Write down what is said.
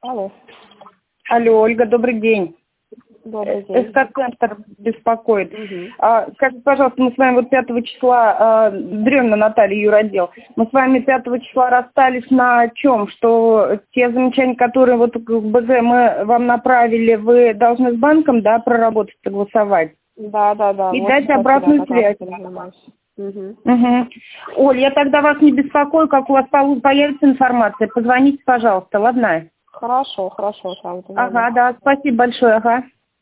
Алло. Алло, Ольга, добрый день. Добрый день. СК-центр беспокоит. Угу. Скажите, пожалуйста, мы с вами вот 5 числа, Дрёмна Наталья, юротдел, мы с вами 5 числа расстались на чем? Что те замечания, которые вот к БГ мы вам направили, вы должны с банком, да, проработать, согласовать? Да. И Вот дать сейчас обратную я как связь. раз этим занимаюсь. Угу. Угу. Оль, я тогда вас не беспокою, как у вас появится информация, позвоните, пожалуйста, ладно? Хорошо, с вами Ага, поговорим. да, спасибо большое, ага.